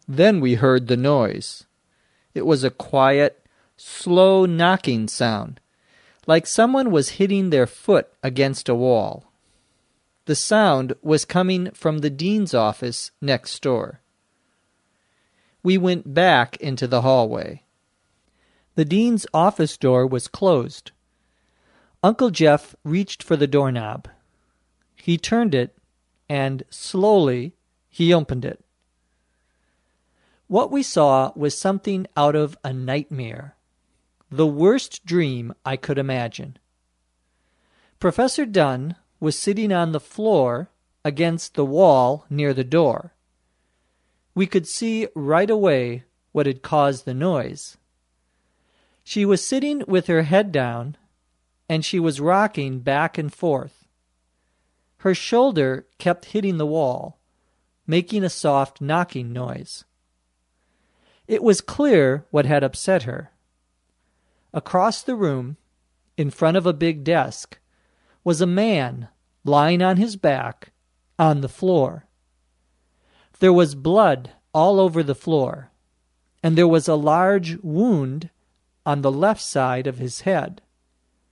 Then we heard the noise. It was a quiet, slow knocking sound, like someone was hitting their foot against a wall. The sound was coming from the dean's office next door. We went back into the hallway. The dean's office door was closed. Uncle Jeff reached for the doorknob. He turned it, and slowly he opened it. What we saw was something out of a nightmare, the worst dream I could imagine. Professor Dunn was sitting on the floor against the wall near the door. We could see right away what had caused the noise. She was sitting with her head down, and she was rocking back and forth. Her shoulder kept hitting the wall, making a soft knocking noise. It was clear what had upset her. Across the room, in front of a big desk, was a man lying on his back on the floor. There was blood all over the floor, and there was a large wound on the left side of his head.